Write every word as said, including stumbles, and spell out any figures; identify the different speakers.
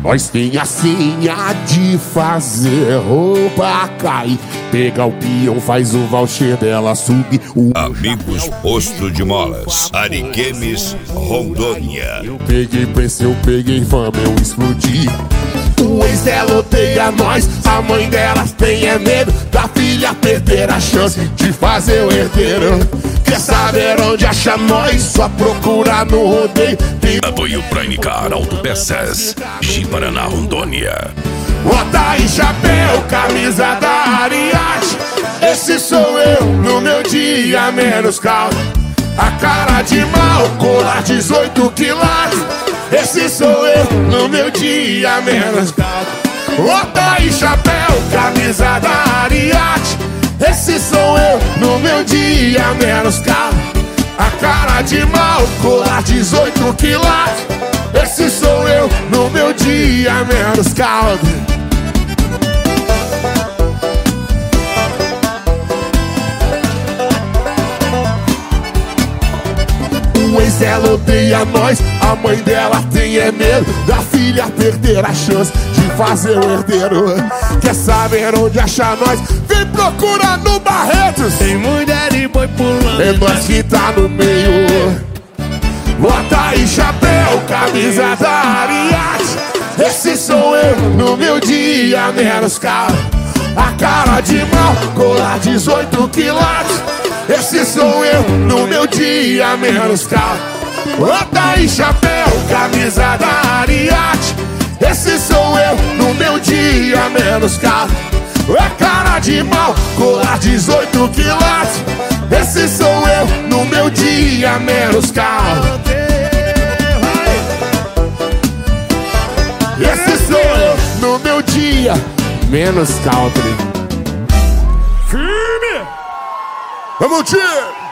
Speaker 1: Nós tem a senha de fazer roupa cair. Pega o peão, faz o voucher dela subir. O
Speaker 2: Amigos Posto de Molas, Ariquemes, Rondônia.
Speaker 1: Eu peguei pressa, eu peguei fama, eu explodi. O ex dela odeia nós, a mãe dela tem é medo da filha perder a chance de fazer o herdeiro. Quer saber onde acha nós? Só procura no rodeio. Tem...
Speaker 2: Apoio Pranicar Autopeças, Ji-Paraná, Rondônia.
Speaker 1: Bota aí chapéu, camisa da Ariate. Esse sou eu no meu dia menos calmo. A cara de mal, colar dezoito quilates. Esse sou eu no meu dia menos calmo. Bota aí chapéu, camisa da Ariate. Esse sou eu no meu dia menos calmo. A cara de mal, colar dezoito quilates. Esse sou eu no meu dia menos calmo. O ex dela odeia nós, a mãe dela tem é medo da filha perder a chance de fazer o herdeiro. Quer saber onde achar nós? Vem procurar no Barretos.
Speaker 3: Tem mulher e boi pulando.
Speaker 1: É nós que tá no meio. Bota aí chapéu, camisa da Ariate. Esse sou eu no meu dia menos calmo. A cara de mal, colar dezoito quilates. Esse sou eu no meu dia menos calmo. Bota aí chapéu, camisa da Ariate. Esse sou eu no meu dia menos calmo. É cara de mal, colar dezoito quilates. Esse sou eu no meu dia menos calmo. Esse sou eu no meu dia menos calmo. Firme! Vamos, tio!